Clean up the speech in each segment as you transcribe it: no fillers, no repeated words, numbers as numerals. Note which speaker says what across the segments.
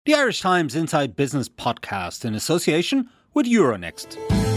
Speaker 1: The Irish Times Inside Business podcast in association with Euronext.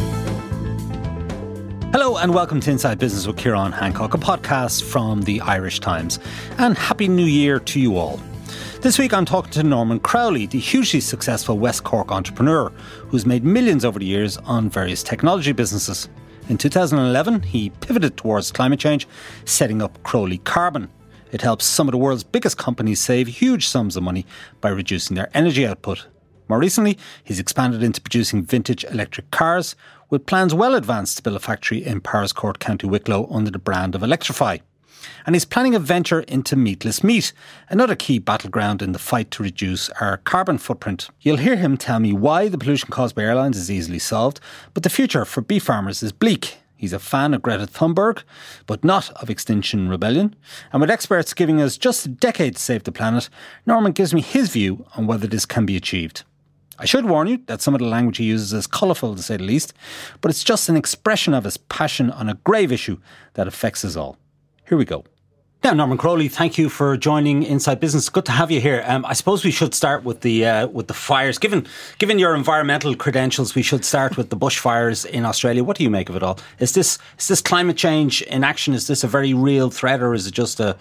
Speaker 1: Hello and welcome to Inside Business with Ciarán Hancock, a podcast from the Irish Times. And Happy New Year to you all. This week I'm talking to Norman Crowley, the hugely successful West Cork entrepreneur who's made millions over the years on various technology businesses. In 2011, he pivoted towards climate change, setting up Crowley Carbon. It helps some of the world's biggest companies save huge sums of money by reducing their energy output. More recently, he's expanded into producing vintage electric cars, with plans well advanced to build a factory in Powerscourt, County Wicklow under the brand of Electrify. And he's planning a venture into meatless meat, another key battleground in the fight to reduce our carbon footprint. You'll hear him tell me why the pollution caused by airlines is easily solved, but the future for beef farmers is bleak. He's a fan of Greta Thunberg, but not of Extinction Rebellion. And with experts giving us just a decade to save the planet, Norman gives me his view on whether this can be achieved. I should warn you that some of the language he uses is colourful, to say the least, but it's just an expression of his passion on a grave issue that affects us all. Here we go. Now, Norman Crowley, thank you for joining Inside Business. Good to have you here. I suppose we should start with the fires. Given your environmental credentials, we should start with the bushfires in Australia. What do you make of it all? Is this climate change in action? Is this a very real threat, or is it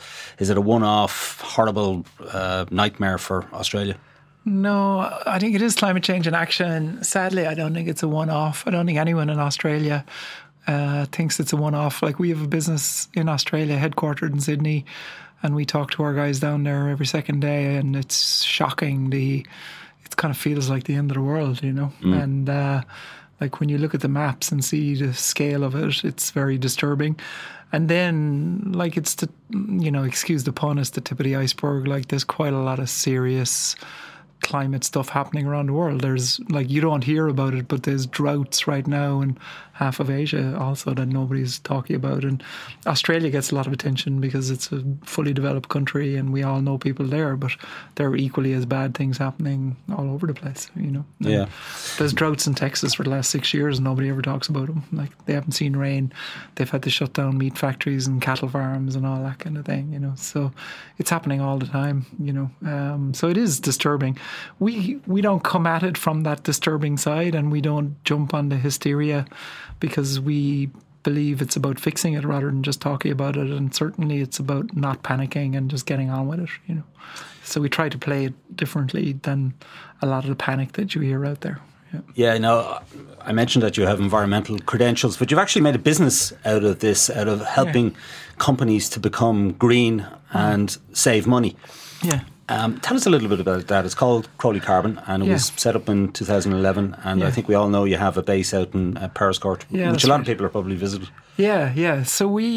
Speaker 1: a one-off horrible nightmare for Australia?
Speaker 2: No, I think it is climate change in action. Sadly, I don't think it's a one-off. I don't think anyone in Australia thinks it's a one-off. Like, we have a business in Australia headquartered in Sydney, and we talk to our guys down there every second day, and it's shocking. It kind of feels like the end of the world, you know. And like, when you look at the maps and see the scale of it, it's very disturbing. And then, like, it's the, excuse the pun, it's the tip of the iceberg. Like, there's quite a lot of serious climate stuff happening around the world. There's, like, you don't hear about it, but there's droughts right now in half of Asia also that nobody's talking about. And Australia gets a lot of attention because it's a fully developed country and we all know people there, but there are equally as bad things happening all over the place, you know. And
Speaker 1: yeah.
Speaker 2: There's droughts in Texas for the last 6 years and nobody ever talks about them. Like, they haven't seen rain. They've had to shut down meat factories and cattle farms and all that kind of thing, you know. So it's happening all the time, you know. So it is disturbing. We don't come at it from that disturbing side, and we don't jump on the hysteria because we believe it's about fixing it rather than just talking about it. And certainly it's about not panicking and just getting on with it, you know. So we try to play it differently than a lot of the panic that you hear out there.
Speaker 1: Yeah, no, I mentioned that you have environmental credentials, but you've actually made a business out of this, out of helping companies to become green and save money.
Speaker 2: Yeah.
Speaker 1: Tell us a little bit about that. It's called Crowley Carbon, and it was set up in 2011. And I think we all know you have a base out in Powerscourt, which a lot of people are probably visited.
Speaker 2: Yeah. So we,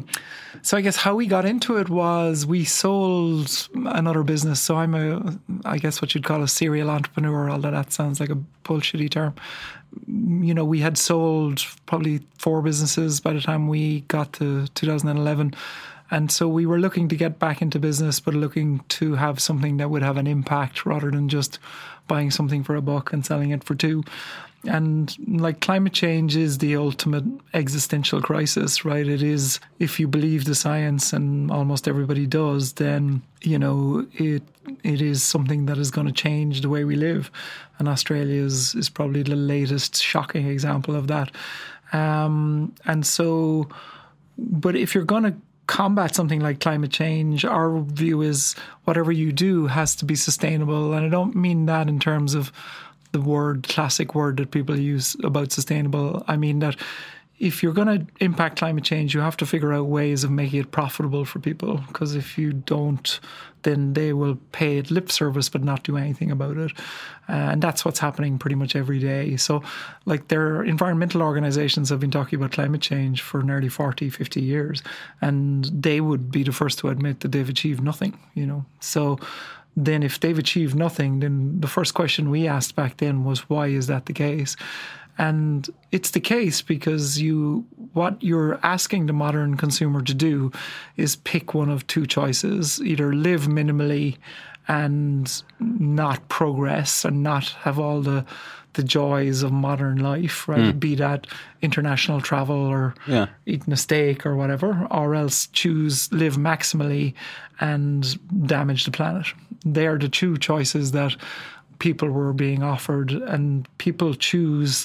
Speaker 2: so I guess how we got into it was we sold another business. So I'm I guess what you'd call a serial entrepreneur, although that sounds like a bullshitty term. You know, we had sold probably 4 businesses by the time we got to 2011. And so we were looking to get back into business, but looking to have something that would have an impact rather than just buying something for $1 and selling it for $2. And like, climate change is the ultimate existential crisis, right? It is, if you believe the science, and almost everybody does, then, you know, it is something that is going to change the way we live. And Australia is probably the latest shocking example of that. And so, but if you're going to combat something like climate change, our view is whatever you do has to be sustainable. And I don't mean that in terms of the classic word that people use about sustainable. I mean that if you're going to impact climate change, you have to figure out ways of making it profitable for people, because if you don't, then they will pay it lip service but not do anything about it. And that's what's happening pretty much every day. So, like, their environmental organizations have been talking about climate change for nearly 40, 50 years, and they would be the first to admit that they've achieved nothing, you know. So then if they've achieved nothing, then the first question we asked back then was, why is that the case? And it's the case because what you're asking the modern consumer to do is pick one of two choices: either live minimally and not progress and not have all the joys of modern life, right? Be that international travel or eating a steak or whatever, or else live maximally and damage the planet. They are the two choices that people were being offered, and people choose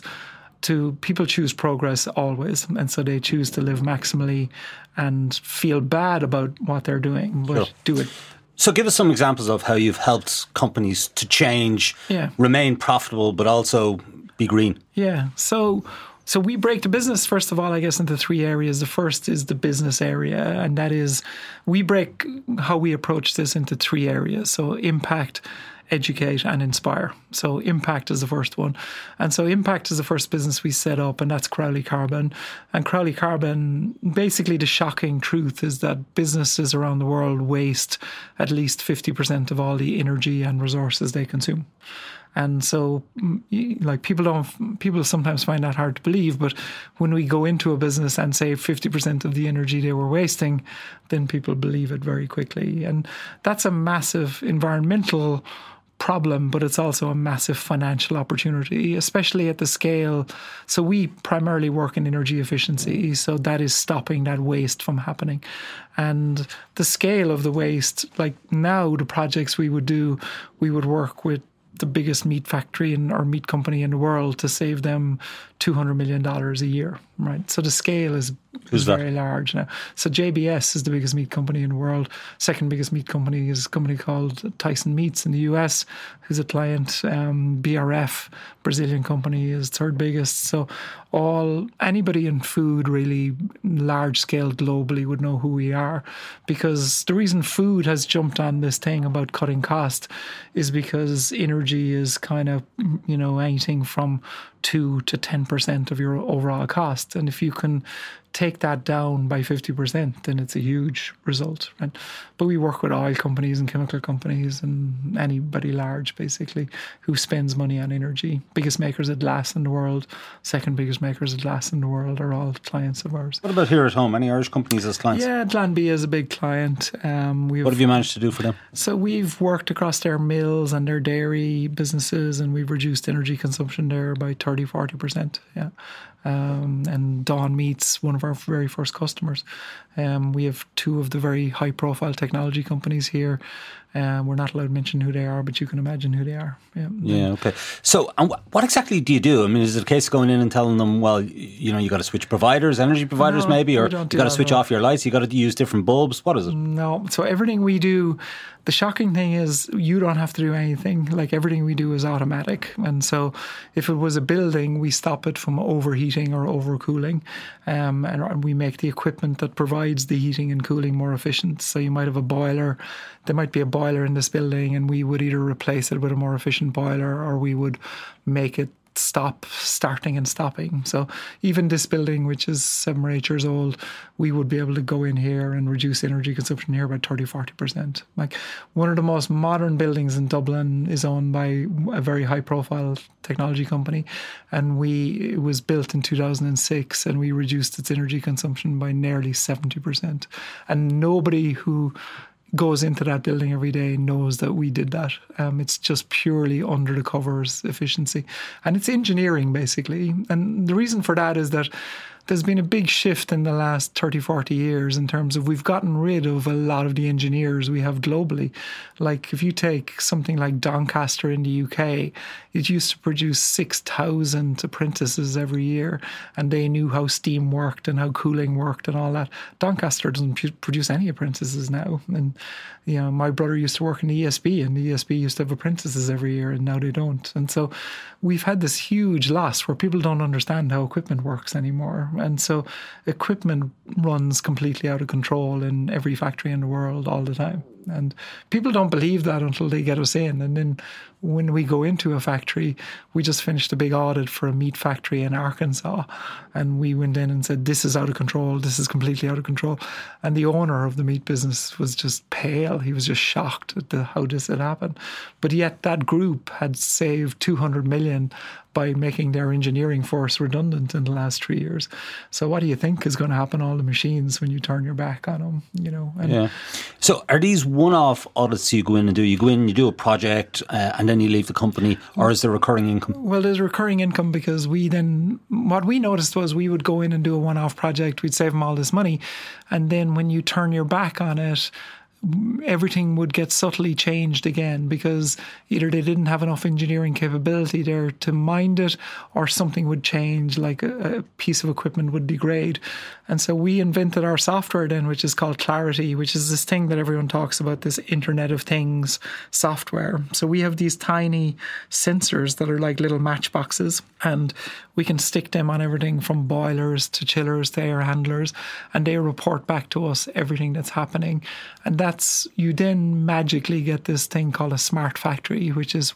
Speaker 2: progress always, and so they choose to live maximally and feel bad about what they're doing, but do it.
Speaker 1: So give us some examples of how you've helped companies to change, remain profitable, but also be green.
Speaker 2: Yeah. So we break the business, first of all, I guess, into three areas. The first is the business area, and that is we break how we approach this into three areas. So impact, educate and inspire. So impact is the first one. And so impact is the first business we set up, and that's Crowley Carbon. And Crowley Carbon, basically the shocking truth is that businesses around the world waste at least 50% of all the energy and resources they consume. And so, like, people sometimes find that hard to believe, but when we go into a business and say 50% of the energy they were wasting, then people believe it very quickly. And that's a massive environmental problem, but it's also a massive financial opportunity, especially at the scale. So we primarily work in energy efficiency, so that is stopping that waste from happening. And the scale of the waste, like now the projects we would do, we would work with the biggest meat factory or meat company in the world to save them $200 million a year, right? So the scale is very large now. So JBS is the biggest meat company in the world. Second biggest meat company is a company called Tyson Meats in the US, who's a client. BRF, Brazilian company, is third biggest. So anybody in food, really large scale globally, would know who we are, because the reason food has jumped on this thing about cutting cost is because energy is kind of, anything from 2 to 10% of your overall cost. And if you can take that down by 50%, then it's a huge result, right? But we work with oil companies and chemical companies and anybody large, basically, who spends money on energy. Biggest makers of glass in the world, second biggest makers of glass in the world are all clients of ours.
Speaker 1: What about here at home? Any Irish companies as clients?
Speaker 2: Yeah, Glanbia is a big client.
Speaker 1: What have you managed to do for them?
Speaker 2: So we've worked across their mills and their dairy businesses, and we've reduced energy consumption there by 30-40%. Yeah. And Dawn Meats, one of our very first customers. We have two of the very high-profile technology companies here. We're not allowed to mention who they are, but you can imagine who they are.
Speaker 1: Yeah, okay. So what exactly do you do? I mean, is it a case of going in and telling them, well, you got to switch providers, energy providers maybe, or you got to switch off your lights, you got to use different bulbs? What is it?
Speaker 2: No. So everything we do, the shocking thing is you don't have to do anything. Like, everything we do is automatic. And so if it was a building, we stop it from overheating or overcooling. And we make the equipment that provides the heating and cooling more efficient. So you might have a boiler. There might be a boiler in this building, and we would either replace it with a more efficient boiler, or we would make it stop starting and stopping. So even this building, which is 7 or 8 years old, we would be able to go in here and reduce energy consumption here by 30-40%. Like, one of the most modern buildings in Dublin is owned by a very high profile technology company, and it was built in 2006, and we reduced its energy consumption by nearly 70%. And nobody who goes into that building every day knows that we did that. It's just purely under the covers efficiency. And it's engineering, basically. And the reason for that is that there's been a big shift in the last 30, 40 years in terms of we've gotten rid of a lot of the engineers we have globally. Like, if you take something like Doncaster in the UK, it used to produce 6,000 apprentices every year, and they knew how steam worked and how cooling worked and all that. Doncaster doesn't produce any apprentices now. And, my brother used to work in the ESB, and the ESB used to have apprentices every year, and now they don't. And so we've had this huge loss where people don't understand how equipment works anymore. And so equipment runs completely out of control in every factory in the world all the time. And people don't believe that until they get us in. And then when we go into a factory, we just finished a big audit for a meat factory in Arkansas. And we went in and said, this is out of control. This is completely out of control. And the owner of the meat business was just pale. He was just shocked at how this had happened. But yet that group had saved $200 million by making their engineering force redundant in the last 3 years. So what do you think is going to happen to all the machines when you turn your back on them?
Speaker 1: Yeah. So are these one-off audits you go in and do? You go in, you do a project, and then you leave the company, or is there recurring income?
Speaker 2: Well, there's recurring income because what we noticed was we would go in and do a one-off project, we'd save them all this money, and then when you turn your back on it, everything would get subtly changed again because either they didn't have enough engineering capability there to mind it, or something would change, like a piece of equipment would degrade. And so we invented our software then, which is called Clarity, which is this thing that everyone talks about, this Internet of Things software. So we have these tiny sensors that are like little matchboxes, and we can stick them on everything from boilers to chillers to air handlers, and they report back to us everything that's happening. And you then magically get this thing called a smart factory, which is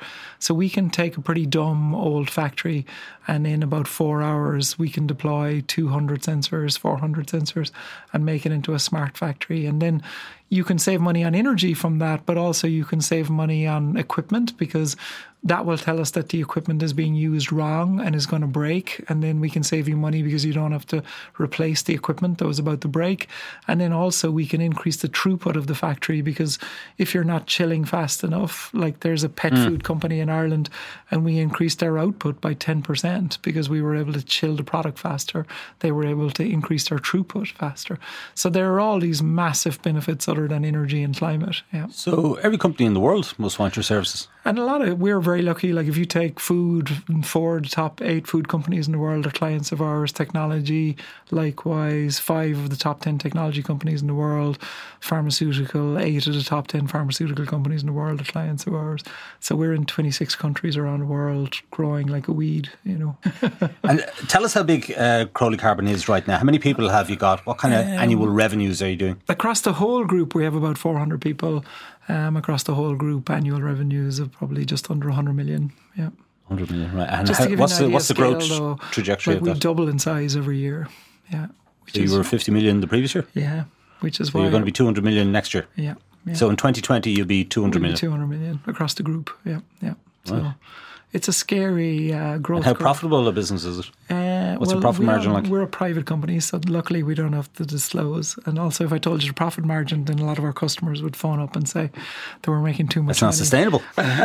Speaker 2: so we can take a pretty dumb old factory, and in about 4 hours we can deploy 200 sensors, 400 sensors, and make it into a smart factory. And then you can save money on energy from that, but also you can save money on equipment, because that will tell us that the equipment is being used wrong and is going to break. And then we can save you money because you don't have to replace the equipment that was about to break. And then also we can increase the throughput of the factory, because if you're not chilling fast enough, like there's a pet food company in Ireland, and we increased their output by 10% because we were able to chill the product faster. They were able to increase their throughput faster. So there are all these massive benefits other than energy and climate. Yeah.
Speaker 1: So every company in the world must want your services.
Speaker 2: And we're very lucky. Like if you take food, 4 of the top 8 food companies in the world are clients of ours. Technology, likewise, 5 of the top 10 technology companies in the world. Pharmaceutical, 8 of the top 10 pharmaceutical companies in the world are clients of ours. So we're in 26 countries around the world, growing like a weed,
Speaker 1: And tell us how big Crowley Carbon is right now. How many people have you got? What kind of annual revenues are you doing?
Speaker 2: Across the whole group, we have about 400 people. Across the whole group, annual revenues of probably just under 100 million. Yeah,
Speaker 1: 100 million, right? And
Speaker 2: what's
Speaker 1: the growth trajectory of that?
Speaker 2: We double in size every year. Yeah.
Speaker 1: So you were 50 million the previous year?
Speaker 2: Yeah, which is
Speaker 1: so why you're going to be 200 million next year.
Speaker 2: Yeah.
Speaker 1: So in 2020 you'll be 200 million.
Speaker 2: 200 million across the group. Yeah. So right. It's a scary growth.
Speaker 1: And how profitable a business is it? What's the profit margin like?
Speaker 2: We're a private company, so luckily we don't have to disclose. And also, if I told you the profit margin, then a lot of our customers would phone up and say that we're making too much money.
Speaker 1: That's not sustainable.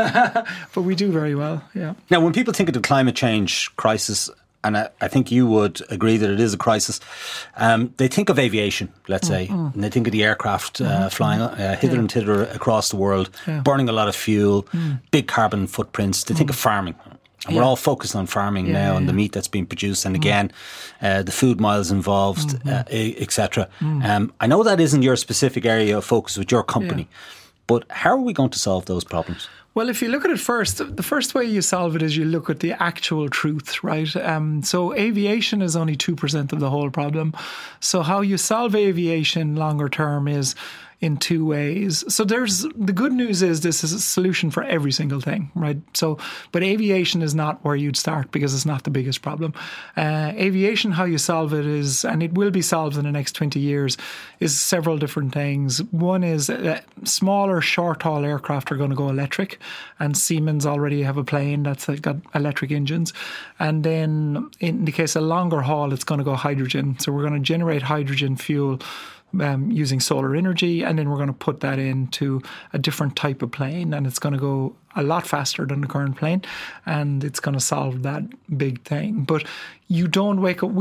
Speaker 2: But we do very well, yeah.
Speaker 1: Now, when people think of the climate change crisis, and I think you would agree that it is a crisis, they think of aviation, let's say, and they think of the aircraft flying hither and thither across the world, burning a lot of fuel, big carbon footprints. They think of farming. And we're all focused on farming now and the meat that's being produced, and again, the food miles involved, etc. I know that isn't your specific area of focus with your company, but how are we going to solve those problems?
Speaker 2: Well, if you look at it first, the first way you solve it is you look at the actual truth, right? So aviation is only 2% of the whole problem. So how you solve aviation longer term is in 2 ways. So the good news is this is a solution for every single thing, right? So, but aviation is not where you'd start because it's not the biggest problem. Aviation, how you solve it is, and it will be solved in the next 20 years, is several different things. One is smaller short-haul aircraft are going to go electric, and Siemens already have a plane that's got electric engines. And then in the case of longer haul, it's going to go hydrogen. So we're going to generate hydrogen fuel using solar energy, and then we're going to put that into a different type of plane, and it's going to go a lot faster than the current plane, and it's going to solve that big thing. But we don't wake up,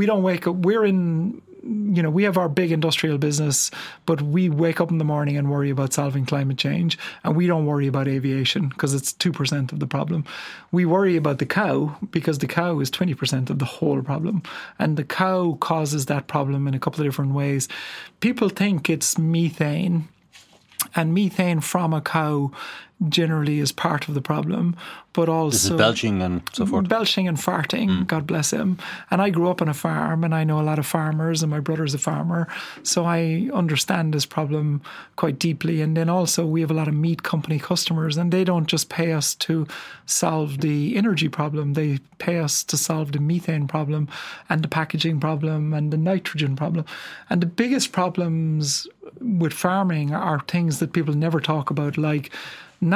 Speaker 2: we have our big industrial business, but we wake up in the morning and worry about solving climate change, and we don't worry about aviation because it's 2% of the problem. We worry about the cow because the cow is 20% of the whole problem, and the cow causes that problem in a couple of different ways. People think it's methane, and methane from a cow generally is part of the problem, but also
Speaker 1: this is belching and so forth.
Speaker 2: Belching and farting, God bless him. And I grew up on a farm, and I know a lot of farmers, and my brother's a farmer, so I understand this problem quite deeply. And then also we have a lot of meat company customers, and they don't just pay us to solve the energy problem, they pay us to solve the methane problem and the packaging problem and the nitrogen problem. And the biggest problems with farming are things that people never talk about, like not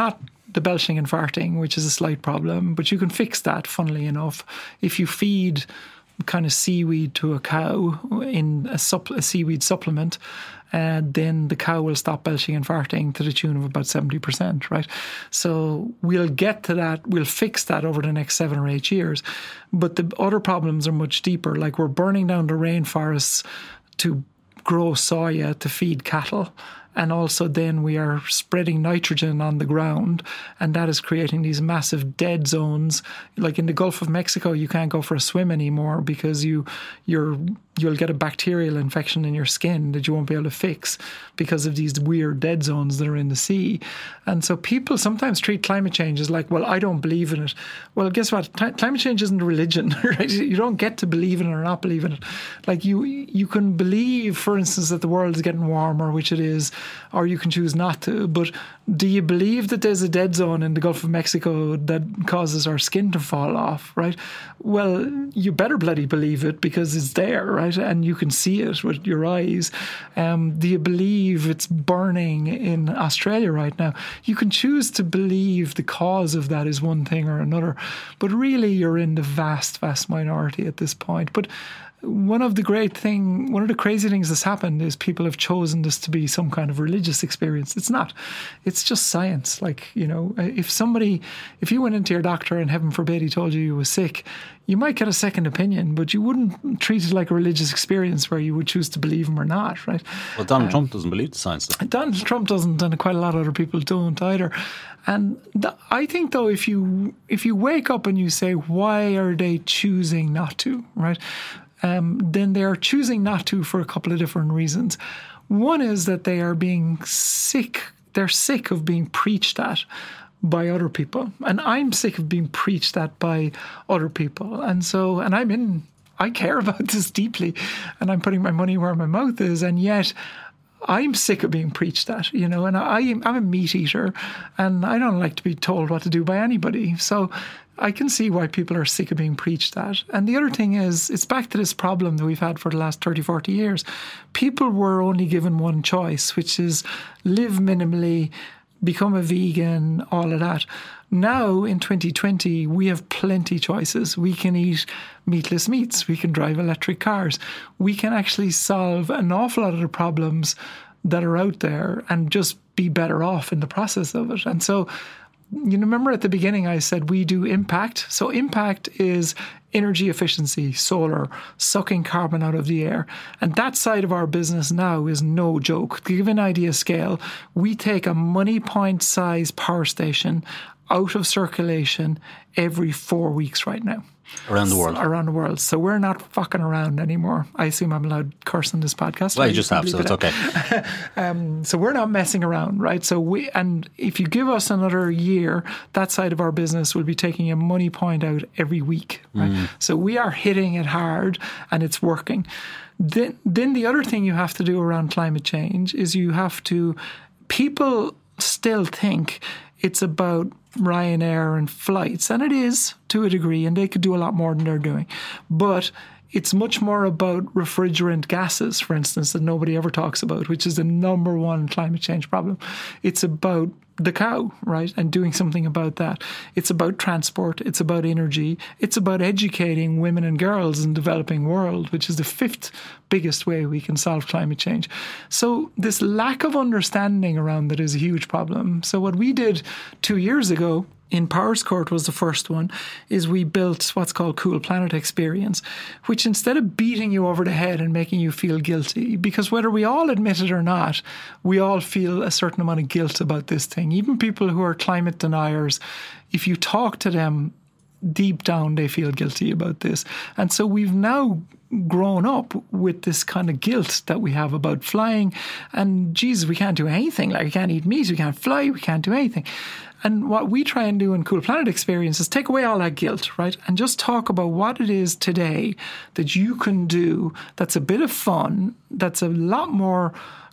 Speaker 2: the belching and farting, which is a slight problem, but you can fix that, funnily enough, if you feed kind of seaweed to a cow in a seaweed supplement, then the cow will stop belching and farting to the tune of about 70%, right? So we'll get to that, we'll fix that over the next 7 or 8 years. But the other problems are much deeper, like we're burning down the rainforests to grow soya to feed cattle. And also then we are spreading nitrogen on the ground, and that is creating these massive dead zones. Like in the Gulf of Mexico, you can't go for a swim anymore because you'll get a bacterial infection in your skin that you won't be able to fix because of these weird dead zones that are in the sea. And so people sometimes treat climate change as like, well, I don't believe in it. Well, guess what? Climate change isn't a religion, right? You don't get to believe in it or not believe in it. Like you can believe, for instance, that the world is getting warmer, which it is, or you can choose not to. But do you believe that there's a dead zone in the Gulf of Mexico that causes our skin to fall off, right? Well, you better bloody believe it because it's there, right? And you can see it with your eyes. Do you believe it's burning in Australia right now? You can choose to believe the cause of that is one thing or another, but really you're in the vast, vast minority at this point. But one of the crazy things that's happened is people have chosen this to be some kind of religious experience. It's not. It's just science. Like, if you went into your doctor and heaven forbid he told you were sick, you might get a second opinion, but you wouldn't treat it like a religious experience where you would choose to believe him or not, right?
Speaker 1: Well, Donald Trump doesn't believe the science, though.
Speaker 2: Donald Trump doesn't, and quite a lot of other people don't either. And I think, though, if you wake up and you say, why are they choosing not to, right? Then they are choosing not to for a couple of different reasons. One is that they are being sick. They're sick of being preached at by other people. And I'm sick of being preached at by other people. And so, I care about this deeply, and I'm putting my money where my mouth is. And yet I'm sick of being preached at, and I'm a meat eater, and I don't like to be told what to do by anybody. So I can see why people are sick of being preached at. And the other thing is, it's back to this problem that we've had for the last 30, 40 years. People were only given one choice, which is live minimally, become a vegan, all of that. Now, in 2020, we have plenty choices. We can eat meatless meats. We can drive electric cars. We can actually solve an awful lot of the problems that are out there and just be better off in the process of it. And so, remember at the beginning I said we do impact. So impact is energy efficiency, solar, sucking carbon out of the air. And that side of our business now is no joke. To give an idea of scale, we take a money point size power station out of circulation every 4 weeks right now.
Speaker 1: Around the world.
Speaker 2: Around the world. So we're not fucking around anymore. I assume I'm allowed to curse on this podcast.
Speaker 1: Well, you just have, so it's okay.
Speaker 2: So we're not messing around, right? And if you give us another year, that side of our business will be taking a money point out every week, right? So we are hitting it hard and it's working. Then the other thing you have to do around climate change is people still think it's about Ryanair and flights, and it is to a degree, and they could do a lot more than they're doing. But it's much more about refrigerant gases, for instance, that nobody ever talks about, which is the number one climate change problem. It's about the cow, right, and doing something about that. It's about transport. It's about energy. It's about educating women and girls in the developing world, which is the 5th biggest way we can solve climate change. So this lack of understanding around that is a huge problem. So what we did 2 years ago, in Powerscourt was the first one, is we built what's called Cool Planet Experience, which instead of beating you over the head and making you feel guilty, because whether we all admit it or not, we all feel a certain amount of guilt about this thing. Even people who are climate deniers, if you talk to them, deep down they feel guilty about this. And so we've now grown up with this kind of guilt that we have about flying, and Jesus, we can't do anything. Like, we can't eat meat, we can't fly, we can't do anything. And what we try and do in Cool Planet Experience is take away all that guilt, right? And just talk about what it is today that you can do that's a bit of fun, that's a lot more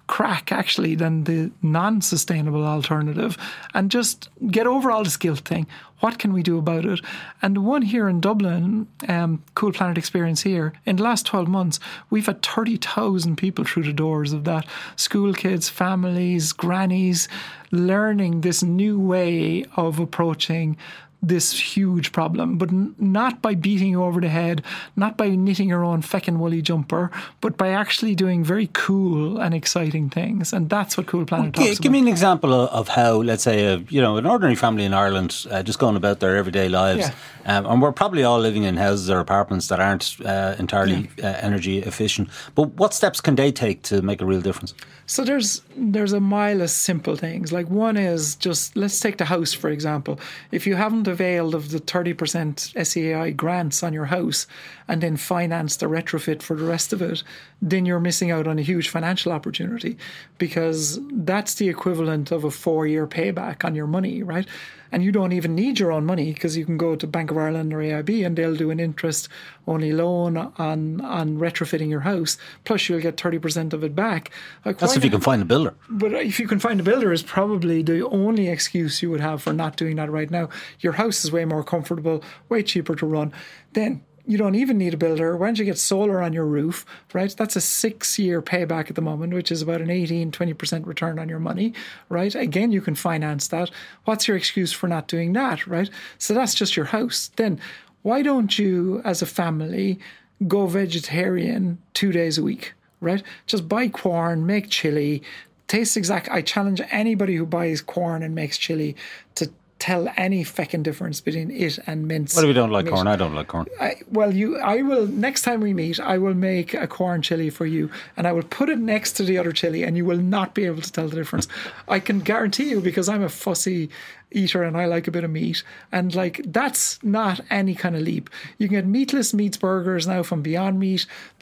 Speaker 2: crack actually than the non-sustainable alternative, and just get over all this guilt thing. What can we do about it? And the one here in Dublin, Cool Planet Experience here, in the last 12 months, we've had 30,000 people through the doors of that. School kids, families, grannies, learning this new way of approaching this huge problem, but not by beating you over the head, not by knitting your own feckin' woolly jumper, but by actually doing very cool and exciting things. And that's what Cool Planet talks about.
Speaker 1: Give me an example of how, let's say, an ordinary family in Ireland just going about their everyday lives. Yeah. And we're probably all living in houses or apartments that aren't entirely energy efficient. But what steps can they take to make a real difference?
Speaker 2: So there's a mile of simple things. Like one is just, let's take the house, for example. If you haven't availed of the 30% SEAI grants on your house and then finance the retrofit for the rest of it, then you're missing out on a huge financial opportunity, because that's the equivalent of a 4-year payback on your money, right? And you don't even need your own money, because you can go to Bank of Ireland or AIB and they'll do an interest-only loan on retrofitting your house. Plus, you'll get 30% of it back. Like,
Speaker 1: that's if you can find a builder.
Speaker 2: But if you can find a builder is probably the only excuse you would have for not doing that right now. Your house is way more comfortable, way cheaper to run. Then you don't even need a builder. Why don't you get solar on your roof, right? That's a 6-year payback at the moment, which is about an 18-20% return on your money, right? Again, you can finance that. What's your excuse for not doing that, right? So that's just your house. Then why don't you, as a family, go vegetarian 2 days a week, right? Just buy corn, make chili, taste exact. I challenge anybody who buys corn and makes chili to tell any feckin' difference between it and mince.
Speaker 1: What if you don't like corn? I don't like corn.
Speaker 2: I will, next time we meet, I will make a corn chili for you and I will put it next to the other chili and you will not be able to tell the difference. I can guarantee you, because I'm a fussy eater and I like a bit of meat, and like, that's not any kind of leap. You can get meatless meats burgers now from Beyond Meat.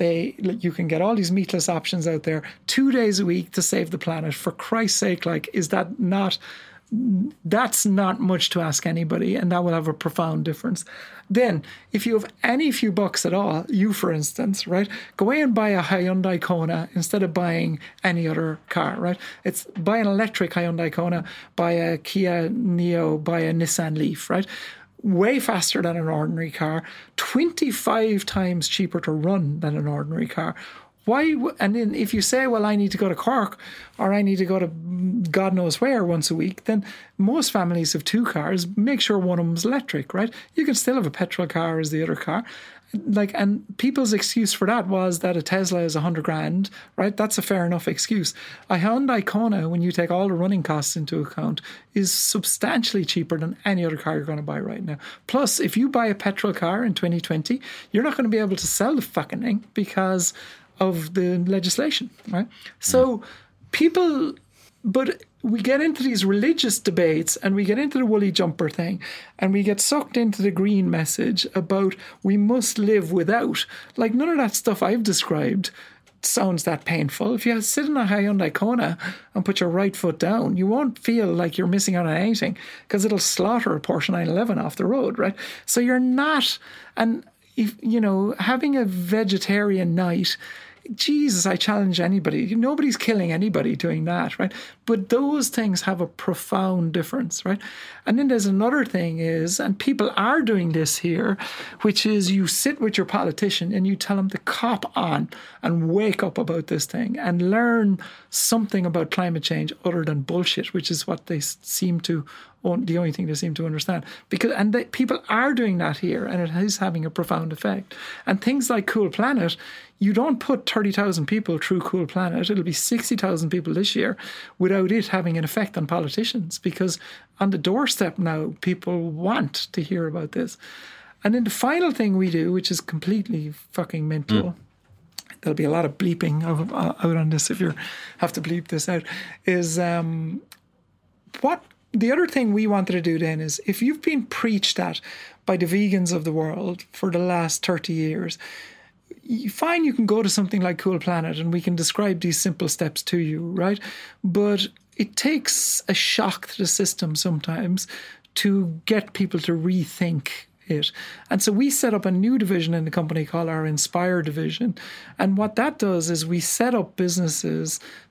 Speaker 2: You can get all these meatless options out there 2 days a week to save the planet. For Christ's sake, like, is that not... That's not much to ask anybody, and that will have a profound difference. Then, if you have any few bucks at all, you, for instance, right, go away and buy a Hyundai Kona instead of buying any other car, right? It's buy an electric Hyundai Kona, buy a Kia Neo, buy a Nissan Leaf, right? Way faster than an ordinary car, 25 times cheaper to run than an ordinary car. Why? And then if you say, well, I need to go to Cork or I need to go to God knows where once a week, then most families have 2 cars. Make sure one of them's electric, right? You can still have a petrol car as the other car. And people's excuse for that was that a Tesla is 100 grand, right? That's a fair enough excuse. A Hyundai Kona, when you take all the running costs into account, is substantially cheaper than any other car you're going to buy right now. Plus, if you buy a petrol car in 2020, you're not going to be able to sell the fucking thing because of the legislation, right? So but we get into these religious debates and we get into the woolly jumper thing and we get sucked into the green message about we must live without. Like, none of that stuff I've described sounds that painful. If you sit in a Hyundai Kona and put your right foot down, you won't feel like you're missing out on anything, because it'll slaughter a Porsche 911 off the road, right? So you're not, and if, having a vegetarian night, Jesus, I challenge anybody. Nobody's killing anybody doing that, right? But those things have a profound difference, right? And then there's another thing is, and people are doing this here, which is you sit with your politician and you tell them to cop on and wake up about this thing and learn something about climate change other than bullshit, which is what they seem to, the only thing they seem to understand. People are doing that here, and it is having a profound effect. And things like Cool Planet, you don't put 30,000 people through Cool Planet. It'll be 60,000 people this year without it having an effect on politicians, because on the doorstep now, people want to hear about this. And then the final thing we do, which is completely fucking mental, there'll be a lot of bleeping out on this if you have to bleep this out, is the other thing we wanted to do then is, if you've been preached at by the vegans of the world for the last 30 years, fine, you can go to something like Cool Planet and we can describe these simple steps to you, right? But it takes a shock to the system sometimes to get people to rethink it. And so we set up a new division in the company called our Inspire division. And what that does is we set up businesses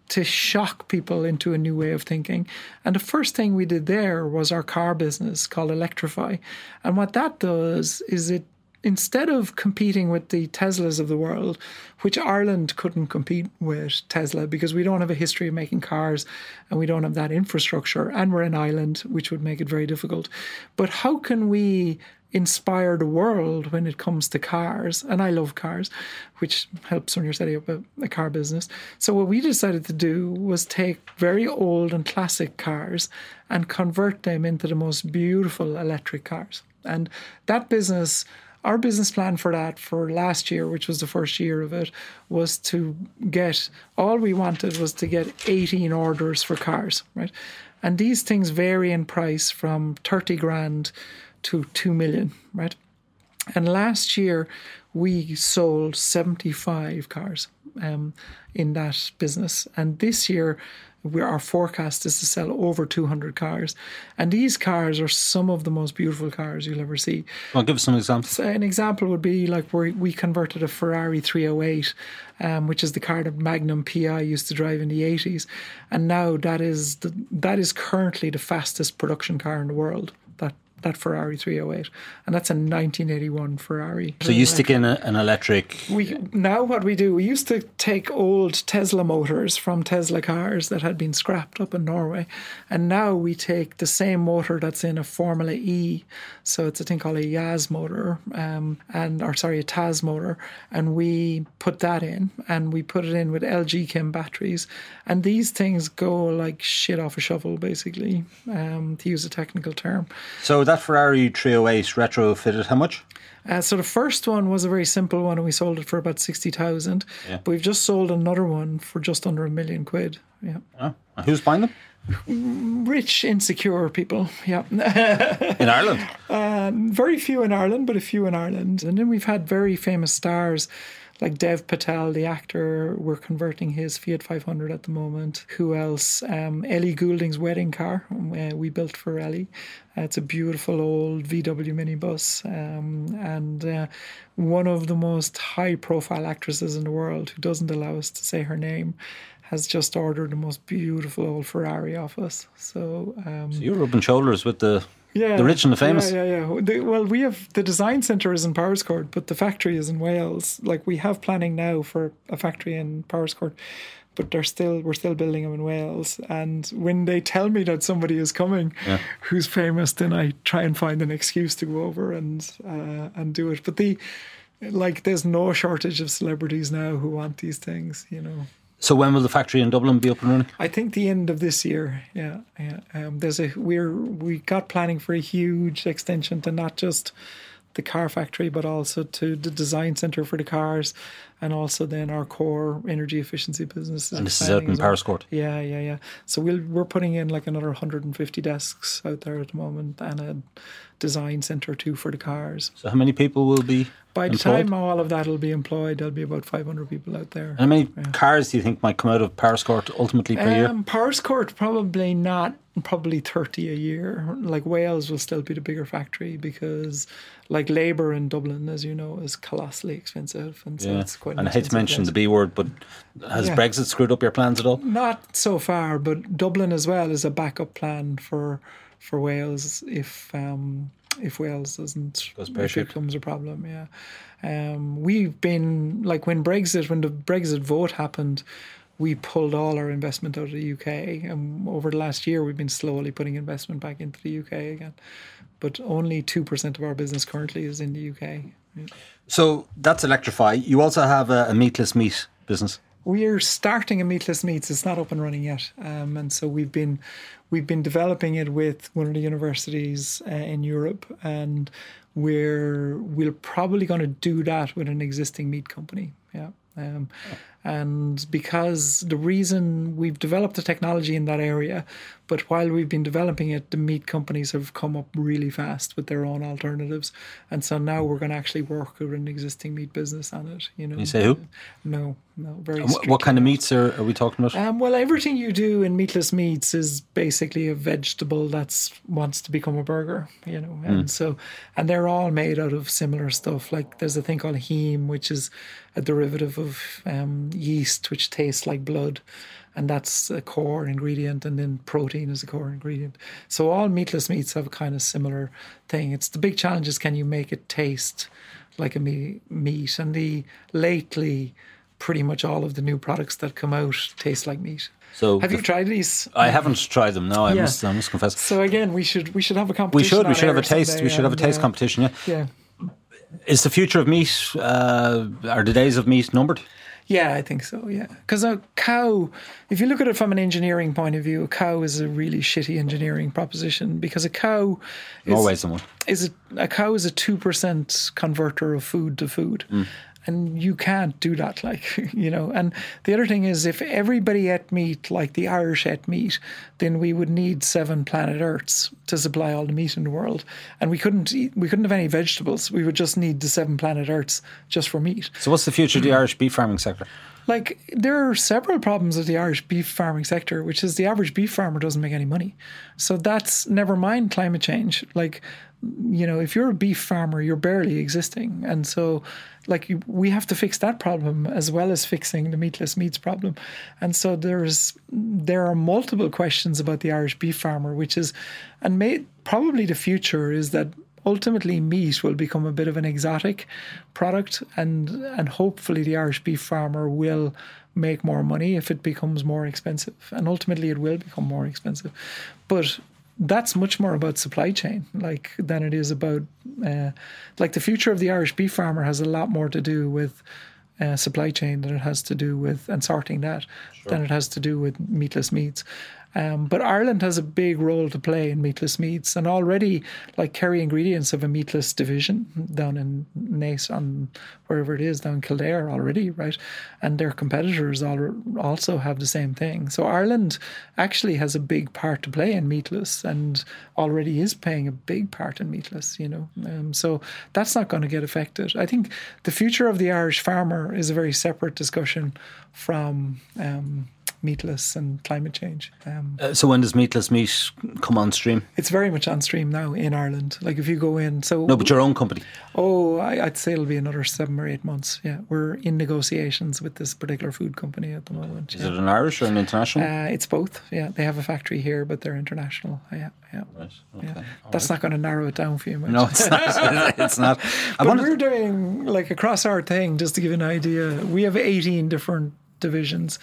Speaker 2: to shock people into a new way of thinking. And the first thing we did there was our car business called Electrify. And what that does is it, instead of competing with the Teslas of the world, which Ireland couldn't compete with Tesla because we don't have a history of making cars and we don't have that infrastructure, and we're an island, which would make it very difficult. But how can we inspire the world when it comes to cars? And I love cars, which helps when you're setting up a car business. So what we decided to do was take very old and classic cars and convert them into the most beautiful electric cars. And that business, our business plan for that for last year, which was the first year of it, was to get, all we wanted was to get 18 orders for cars, right? And these things vary in price from 30 grand to 2 million, right? And last year we sold 75 cars in that business. And this year our forecast is to sell over 200 cars. And these cars are some of the most beautiful cars you'll ever see.
Speaker 1: Well, give us some examples.
Speaker 2: So an example would be like where we converted a Ferrari 308, which is the car that Magnum PI used to drive in the 80s. And now that is currently the fastest production car in the world. That Ferrari 308, and that's a 1981 Ferrari.
Speaker 1: So you stick in an electric.
Speaker 2: Now what we do, we used to take old Tesla motors from Tesla cars that had been scrapped up in Norway, and now we take the same motor that's in a Formula E, so it's a thing called a Yaz motor, a Taz motor, and we put that in, and we put it in with LG Chem batteries, and these things go like shit off a shovel, basically, to use a technical term.
Speaker 1: So that Ferrari 308 retrofitted how much?
Speaker 2: So the first one was a very simple one, and we sold it for about 60,000. Yeah. But we've just sold another one for just under £1 million. Yeah.
Speaker 1: Oh. Who's buying them?
Speaker 2: Rich, insecure people. Yeah.
Speaker 1: In Ireland?
Speaker 2: Very few in Ireland, but a few in Ireland. And then we've had very famous stars like Dev Patel, the actor. We're converting his Fiat 500 at the moment. Who else? Ellie Goulding's wedding car. We built for Ellie. It's a beautiful old VW minibus. And one of the most high-profile actresses in the world, who doesn't allow us to say her name, has just ordered the most beautiful old Ferrari off us. So
Speaker 1: you're rubbing shoulders with the rich and the famous.
Speaker 2: Yeah. Well, we have, the design centre is in Powerscourt, but the factory is in Wales. Like, we have planning now for a factory in Powerscourt, but we're still building them in Wales. And when they tell me that somebody is coming who's famous, then I try and find an excuse to go over and do it. But there's no shortage of celebrities now who want these things, you know.
Speaker 1: So when will the factory in Dublin be up and running?
Speaker 2: I think the end of this year. Yeah. We got planning for a huge extension to not just the car factory, but also to the design centre for the cars, and also then our core energy efficiency business.
Speaker 1: And this is out in Powerscourt.
Speaker 2: Yeah. So we're putting in like another 150 desks out there at the moment, and a design centre too for the cars.
Speaker 1: So how many people will be
Speaker 2: by the
Speaker 1: employed?
Speaker 2: time all of that will be employed, there'll be about 500 people out there.
Speaker 1: And how many cars do you think might come out of Powerscourt ultimately per year?
Speaker 2: Powerscourt probably not, probably 30 a year. Like Wales will still be the bigger factory because like labour in Dublin, as you know, is colossally expensive, and so it's quite.
Speaker 1: And I hate to mention the B word, but has Brexit screwed up your plans at all?
Speaker 2: Not so far, but Dublin as well is a backup plan for Wales if Wales doesn't, if it becomes a problem. We've been like when the Brexit vote happened, we pulled all our investment out of the UK, and over the last year we've been slowly putting investment back into the UK again, but only 2% of our business currently is in the UK.
Speaker 1: So that's Electrify. You also have a meatless meat business.
Speaker 2: We're starting a meatless meats. It's not up and running yet, and so we've been developing it with one of the universities in Europe, and we're probably going to do that with an existing meat company. And because the reason we've developed the technology in that area, but while we've been developing it, the meat companies have come up really fast with their own alternatives. And so now we're going to actually work with an existing meat business on it. You know,
Speaker 1: you say who?
Speaker 2: No, very.
Speaker 1: What kind of meats are we talking about?
Speaker 2: Well, everything you do in meatless meats is basically a vegetable that wants to become a burger. You know, and they're all made out of similar stuff. Like there's a thing called heme, which is a derivative of yeast, which tastes like blood. And that's a core ingredient, and then protein is a core ingredient. So all meatless meats have a kind of similar thing. It's the big challenge is, can you make it taste like a meat? And lately, pretty much all of the new products that come out taste like meat.
Speaker 1: So
Speaker 2: have you tried these?
Speaker 1: I haven't tried them. No, I must confess.
Speaker 2: So again, we should have a competition.
Speaker 1: We should have a taste.
Speaker 2: Someday,
Speaker 1: we should have a taste competition.
Speaker 2: Yeah.
Speaker 1: Is the future of meat? Are the days of meat numbered?
Speaker 2: Yeah, I think so, yeah. Because a cow, if you look at it from an engineering point of view, a cow is a really shitty engineering proposition, because a cow
Speaker 1: More ways than one.
Speaker 2: A cow is a 2% converter of food to food. And you can't do that, And the other thing is, if everybody ate meat like the Irish ate meat, then we would need 7 planet Earths to supply all the meat in the world. And we couldn't have any vegetables. We would just need the 7 planet Earths just for meat.
Speaker 1: So what's the future of the Irish beef farming sector?
Speaker 2: There are several problems with the Irish beef farming sector, which is the average beef farmer doesn't make any money. So that's, never mind climate change. If you're a beef farmer, you're barely existing. And so, we have to fix that problem as well as fixing the meatless meats problem. And so there are multiple questions about the Irish beef farmer, which is, probably the future is that ultimately meat will become a bit of an exotic product, and hopefully the Irish beef farmer will make more money if it becomes more expensive. And ultimately it will become more expensive. But that's much more about supply chain, than it is about the future of the Irish beef farmer has a lot more to do with supply chain than it has to do with, and sorting that, than it has to do with meatless meats. But Ireland has a big role to play in meatless meats, and already, Kerry Ingredients have a meatless division down in Naas, on wherever it is, down Kildare already, right? And their competitors also have the same thing. So Ireland actually has a big part to play in meatless, and already is playing a big part in meatless, So that's not going to get affected. I think the future of the Irish farmer is a very separate discussion from meatless and climate change.
Speaker 1: So when does meatless meat come on stream?
Speaker 2: It's very much on stream now in Ireland. If you go in...
Speaker 1: No, but your own company?
Speaker 2: Oh, I'd say it'll be another 7 or 8 months, yeah. We're in negotiations with this particular food company at the moment.
Speaker 1: Is it an Irish or an international?
Speaker 2: It's both, yeah. They have a factory here, but they're international, yeah.
Speaker 1: Right, okay.
Speaker 2: Yeah. That's not going to narrow it down for you much.
Speaker 1: No, it's not. It's not.
Speaker 2: But we're doing, across our thing, just to give you an idea, we have 18 different divisions.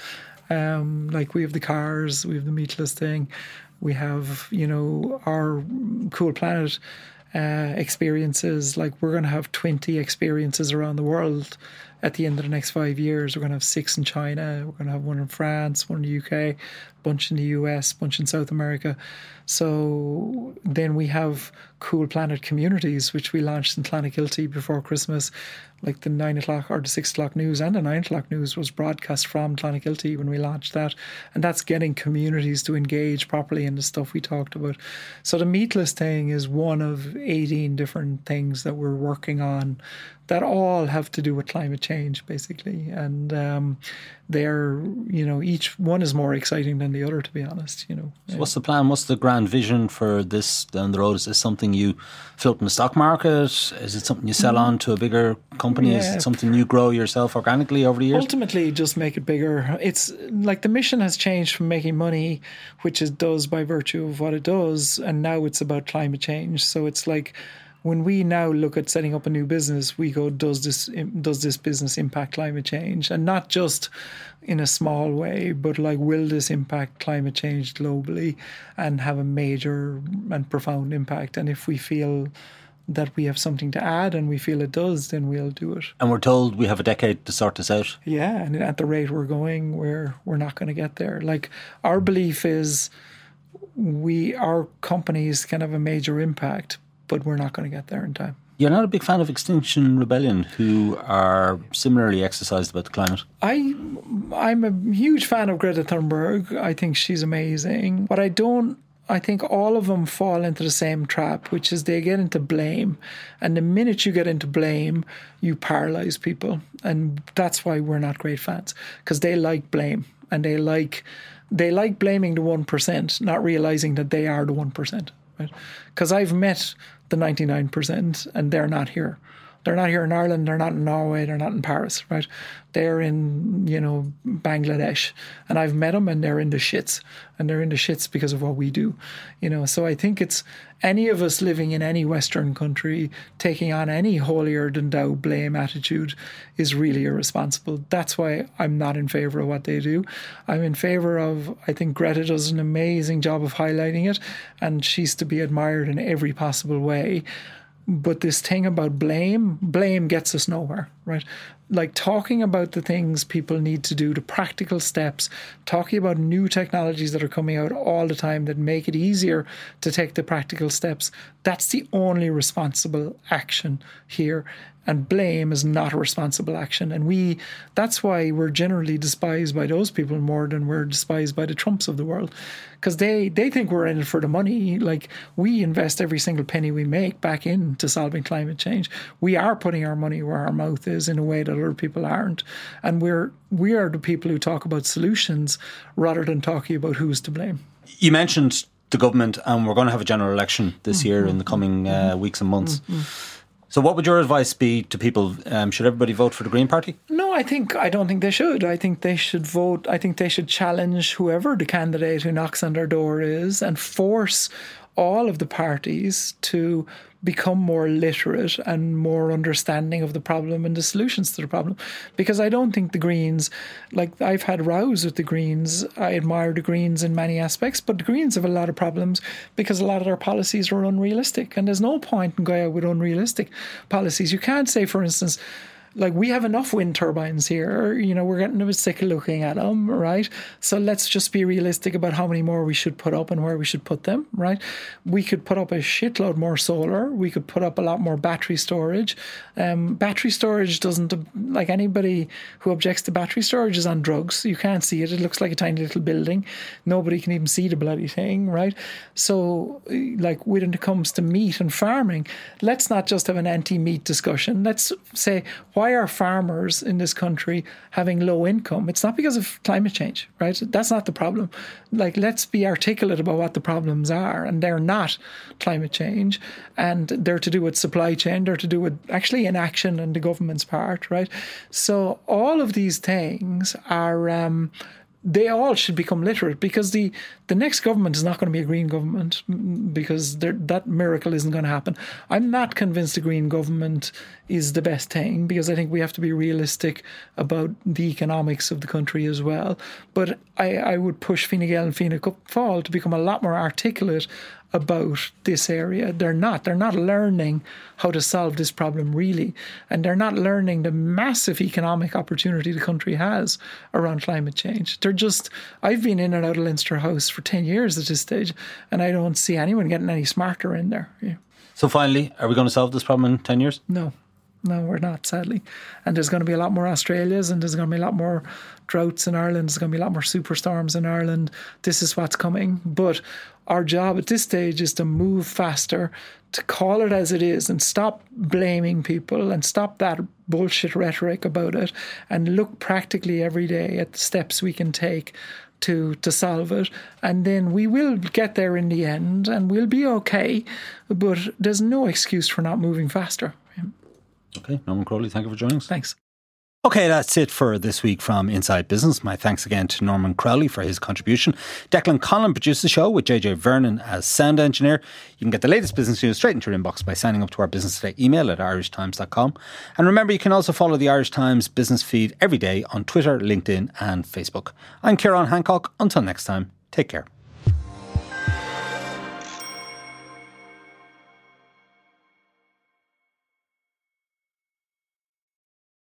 Speaker 2: We have the cars, we have the meatless thing, we have, our Cool Planet experiences. We're going to have 20 experiences around the world at the end of the next 5 years. We're going to have 6 in China, we're going to have 1 in France, 1 in the UK, a bunch in the US, a bunch in South America. So then we have Cool Planet communities, which we launched in Clonakilty before Christmas. The 9 o'clock or the 6 o'clock news and the 9 o'clock news was broadcast from Clonakilty when we launched that. And that's getting communities to engage properly in the stuff we talked about. So the meatless thing is one of 18 different things that we're working on that all have to do with climate change, basically. And they're, each one is more exciting than the other, to be honest.
Speaker 1: So what's the plan? What's the grand vision for this down the road? Is this something you float in the stock market? Is it something you sell on to a bigger company? Yeah. Is it something you grow yourself organically over the years?
Speaker 2: Ultimately, just make it bigger. It's the mission has changed from making money, which it does by virtue of what it does, and now it's about climate change. So it's when we now look at setting up a new business, we go, does this business impact climate change? And not just in a small way, but will this impact climate change globally and have a major and profound impact? And if we feel that we have something to add and we feel it does, then we'll do it.
Speaker 1: And we're told we have a decade to sort this out.
Speaker 2: Yeah, and at the rate we're going, we're not going to get there. Our belief is our companies can have a major impact, but we're not going to get there in time.
Speaker 1: You're not a big fan of Extinction Rebellion, who are similarly exercised about the climate.
Speaker 2: I'm a huge fan of Greta Thunberg. I think she's amazing. But I think all of them fall into the same trap, which is they get into blame. And the minute you get into blame, you paralyze people. And that's why we're not great fans, because they like blame. And they like blaming the 1%, not realizing that they are the 1%. Because I've met the 99% and they're not here. They're not here in Ireland, they're not in Norway, they're not in Paris, right? They're in, Bangladesh. And I've met them and they're in the shits. And they're in the shits because of what we do. So I think it's any of us living in any Western country taking on any holier than thou blame attitude is really irresponsible. That's why I'm not in favour of what they do. I'm in favour of, I think Greta does an amazing job of highlighting it, and she's to be admired in every possible way. But this thing about blame gets us nowhere, right? Like talking about the things people need to do, the practical steps, talking about new technologies that are coming out all the time that make it easier to take the practical steps. That's the only responsible action here. And blame is not a responsible action. And that's why we're generally despised by those people more than we're despised by the Trumps of the world. Because they think we're in it for the money. Like, we invest every single penny we make back into solving climate change. We are putting our money where our mouth is in a way that other people aren't. And we are the people who talk about solutions rather than talking about who's to blame.
Speaker 1: You mentioned the government, and we're going to have a general election this year in the coming weeks and months. So what would your advice be to people? Should everybody vote for the Green Party?
Speaker 2: No, I don't think they should. I think they should vote. I think they should challenge whoever the candidate who knocks on their door is and force all of the parties to become more literate and more understanding of the problem and the solutions to the problem. Because I don't think the Greens, like, I've had rows with the Greens. I admire the Greens in many aspects, but the Greens have a lot of problems because a lot of their policies are unrealistic. And there's no point in going out with unrealistic policies. You can't say, for instance, like, we have enough wind turbines here, we're getting a bit sick of looking at them, right? So let's just be realistic about how many more we should put up and where we should put them, right? We could put up a shitload more solar. We could put up a lot more battery storage. Battery storage doesn't, like, anybody who objects to battery storage is on drugs. You can't see it. It looks like a tiny little building. Nobody can even see the bloody thing, right? So, like, when it comes to meat and farming, let's not just have an anti-meat discussion. Let's say, why are farmers in this country having low income? It's not because of climate change, right? That's not the problem. Like, let's be articulate about what the problems are, and they're not climate change, and they're to do with supply chain, they're to do with actually inaction on the government's part, right? So all of these things are they all should become literate, because the next government is not going to be a Green government, because that miracle isn't going to happen. I'm not convinced a Green government is the best thing, because I think we have to be realistic about the economics of the country as well. But I would push Fine Gael and Fianna Fáil to become a lot more articulate about this area. They're not learning how to solve this problem really, and they're not learning the massive economic opportunity the country has around climate change. I've been in and out of Leinster House for 10 years at this stage, and I don't see anyone getting any smarter in there. Yeah.
Speaker 1: So finally, are we going to solve this problem in 10 years?
Speaker 2: No, we're not, sadly. And there's going to be a lot more Australias, and there's going to be a lot more droughts in Ireland. There's going to be a lot more superstorms in Ireland. This is what's coming. But our job at this stage is to move faster, to call it as it is, and stop blaming people and stop that bullshit rhetoric about it, and look practically every day at the steps we can take to solve it. And then we will get there in the end, and we'll be okay. But there's no excuse for not moving faster.
Speaker 1: Okay, Norman Crowley, thank you for joining us.
Speaker 2: Thanks.
Speaker 1: Okay, that's it for this week from Inside Business. My thanks again to Norman Crowley for his contribution. Declan Conlon produced the show with JJ Vernon as sound engineer. You can get the latest business news straight into your inbox by signing up to our Business Today email at irishtimes.com. And remember, you can also follow the Irish Times business feed every day on Twitter, LinkedIn and Facebook. I'm Ciarán Hancock. Until next time, take care.